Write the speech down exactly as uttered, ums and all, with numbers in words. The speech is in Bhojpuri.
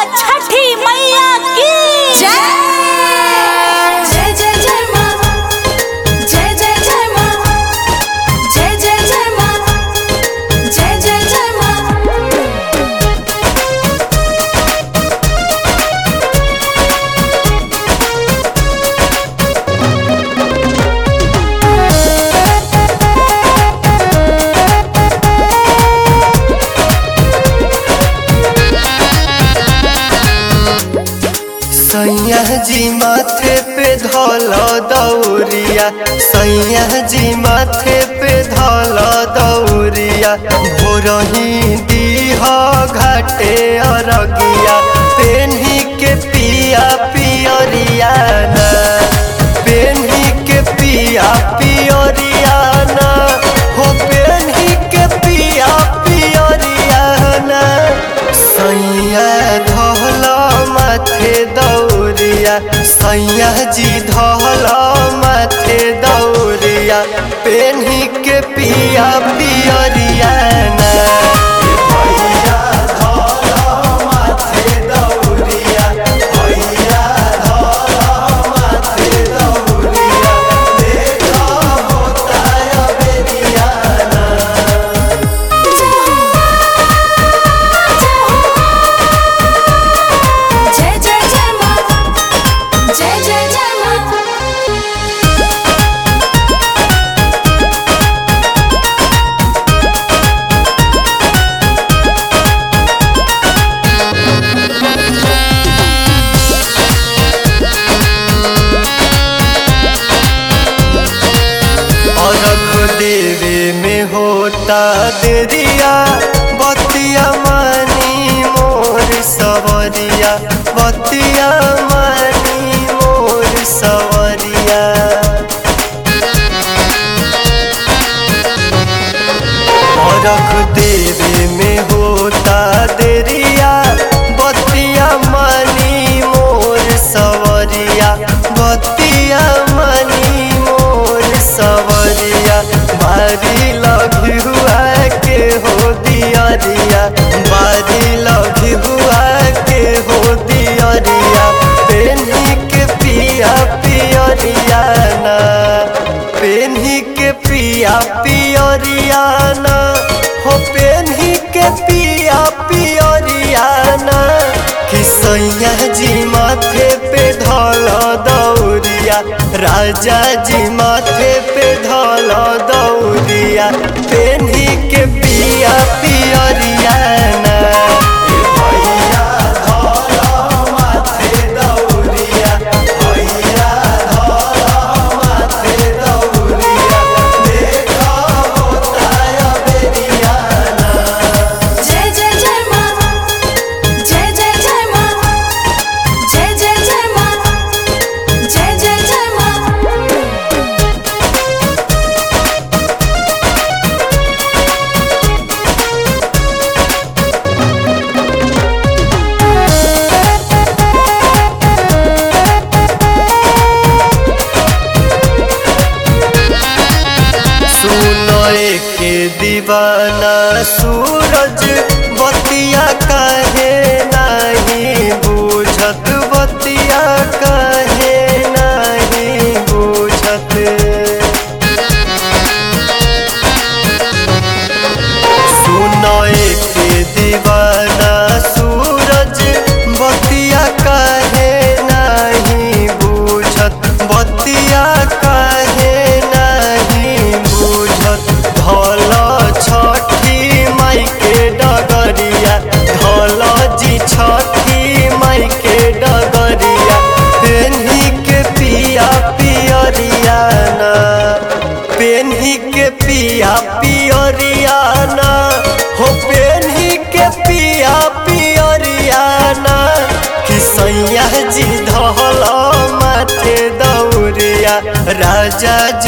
छठी मैया की जय। जय जय जय माँ, जय जय जय माँ, जय जय जय माँ, जय जय जय माँ। सैया जी माथे पे धौल दौरिया, सैया जी माथे पे धौल दौरिया, भोरही दीह घाटे अरगिया, पेन्ही के पिया पियरिया ना, पेन्ही के पिया पियरिया ना, हो पेन्ही के पिया पियरिया ना। सैया धौल माथे दौरिया, सैया जी धौल माथे दौरिया, पेन्ही के पिया पियरिया ना। भैया धौल माथे दौरिया, भैया धौल माथे दौरिया, देखा होता अबेरिया ना। जय जय जय माँ, जय जय जय माँ। अर्घ देवे में होता देरिया, बतिया मानी मोर सवरिया, बतिया मानी मोर सवरिया। अर्घ देवे में होता देरिया, बतिया मानी मोर सवरिया, बतिया मानी मोर सवरिया। बारी लगी हुआ के हो दियरिया, बारी लगी हुआ के हो दियरिया, पेन्ही के पिया पियरिया ना, पेन्ही के पिया पियरिया ना, हो पेन्ही के पिया पियरिया ना। कि सैया जी माथे पे धौल दौरिया, राजा जी माथे पे धौल दौरिया, पेन्ही के पिया पियरिया ना। भैया धौल माथे दौरिया, भैया धौल माथे दौरिया, देखा होता अबेरिया ना। जय जय जय माँ, जय जय जय माँ, जय जय जय माँ, जय जय जय माँ। सुनए के दीवाना सूरज, बतिया काहे नहीं बुझत, बतिया काहे नहीं बुझत। सुनए के दीवाना सूरज, बतिया काहे नहीं बुझत, बतिया काहे नहीं बुझत। धौल छठी माई के डगरिया, धौल जी छठी माई के डगरिया, पेन्ही के पिया पियरिया ना, पेन्ही के पिया पियरिया ना, हो पेन्ही के पिया पियरिया ना। कि सैया जी धौल माथे दौरिया, राजा